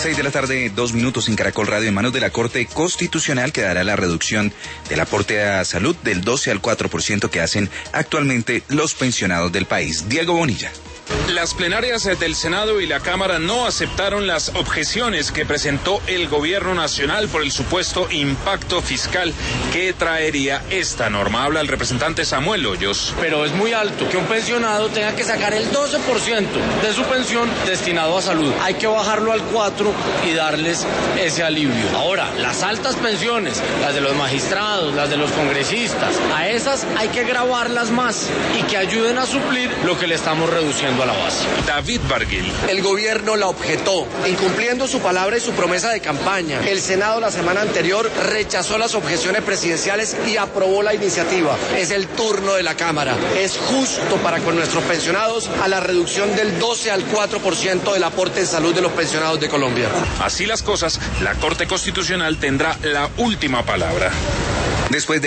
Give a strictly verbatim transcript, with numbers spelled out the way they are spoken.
Seis de la tarde, dos minutos en Caracol Radio. En manos de la Corte Constitucional quedará la reducción del aporte a salud del doce al cuatro por ciento que hacen actualmente los pensionados del país. Diego Bonilla. Las plenarias del Senado y la Cámara no aceptaron las objeciones que presentó el Gobierno Nacional por el supuesto impacto fiscal que traería esta norma. Habla el representante Samuel Hoyos. Pero es muy alto que un pensionado tenga que sacar el doce por ciento de su pensión destinado a salud. Hay que bajarlo al cuatro por ciento y darles ese alivio. Ahora, las altas pensiones, las de los magistrados, las de los congresistas, a esas hay que gravarlas más y que ayuden a suplir lo que le estamos reduciendo a la base. David Barguil. El gobierno la objetó, incumpliendo su palabra y su promesa de campaña. El Senado la semana anterior rechazó las objeciones presidenciales y aprobó la iniciativa. Es el turno de la Cámara. Es justo para con nuestros pensionados a la reducción del doce al cuatro por ciento del aporte en salud de los pensionados de Colombia. Así las cosas, la Corte Constitucional tendrá la última palabra. Después de